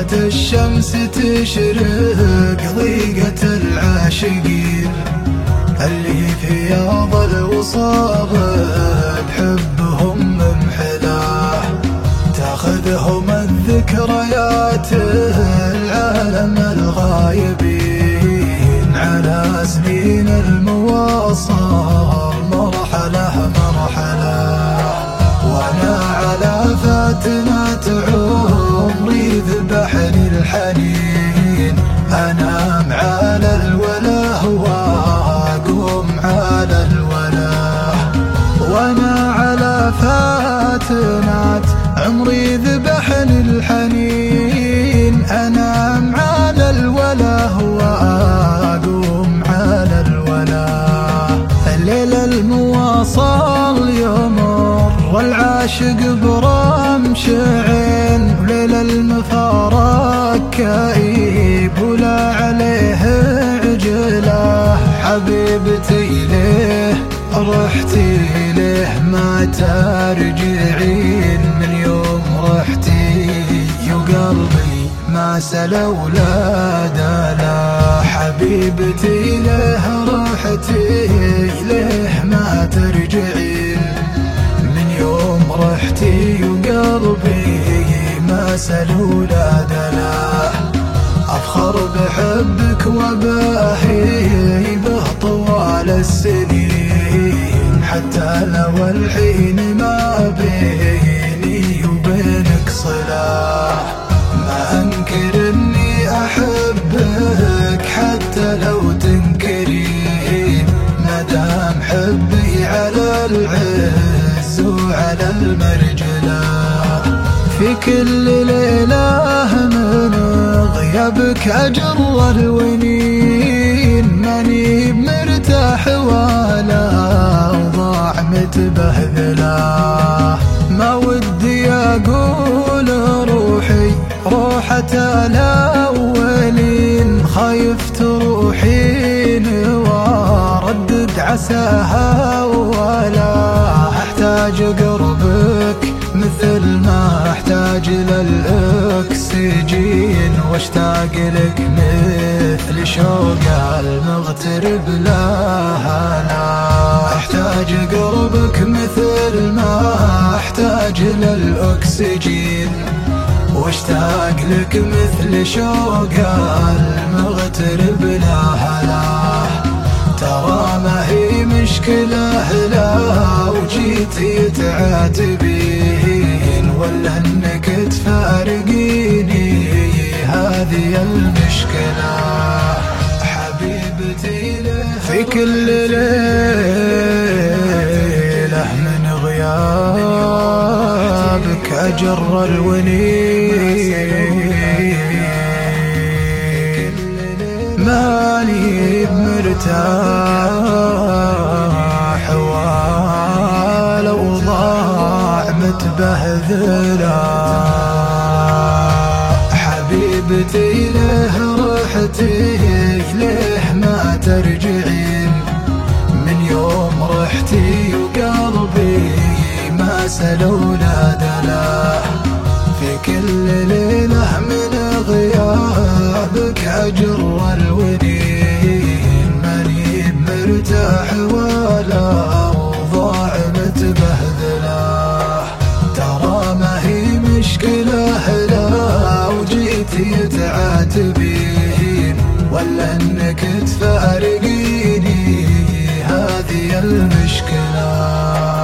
طلعت الشمس تشرق ضيقة العاشقين اللي في ياض الوصاب بحبهم ممحلاه، تاخذهم الذكريات العالم الغايبين على سنين المواصل مرحلة مرحلة. وانا على فاتنة عمري ذبحني الحنين، انام على الوله واقوم على الوله. وانا على فاتنة عمري ذبحني الحنين، انام على الوله واقوم على الوله. الليل المواصل يمر والعاشق برمش عين، وليل المفارق كئيب ولا عليه عجله. حبيبتي ليه رحتي ليه ما ترجعين، من يوم رحتي وقلبي ما سلا ولا دلا. حبيبتي ليه رحتي ليه ما ترجعين، من يوم رحتي وقلبي ما سلا ولا دلا. أفخر بحبك وباهي به طوال السنين، حتى لو الحين ما بيني وبينك صلة. ما أنكر إني أحبك حتى لو تنكرين، مدام حبي على العز وعلى المرجلة. في كل ليلة من غيابك أجر الونين، ماني مرتاح ولا وضاع متبهذلة. ما ودي أقول روحي روحة الأولين، خايف تروحين وردد عساها ولا أحتاج قربك مثل ما احتاج للأكسجين، واشتاق لك مثل شوق المغترب لها. لا احتاج قربك مثل ما احتاج للأكسجين، واشتاق لك مثل شوق المغترب لها. لا ترى ما هي مشكلة لو جيتي تعاتبين، ولا انك تفارقيني هذه المشكلة. حبيبتي في كل ليلة من غيابك أجر الونين، ماني مرتاح ولو ضاع متبهذلة. حبيبتي ليه رحتي ليه ما ترجعين، من يوم رحتي وقلبي ما سلا ولا دلا. في كل ليلة من غيابك أجر الونين، ماني مرتاح ولا وضاع متبهذلة. ترى ما هي مشكلة لو جيتي تعاتبين، ولا انك تفارقيني هذه المشكلة.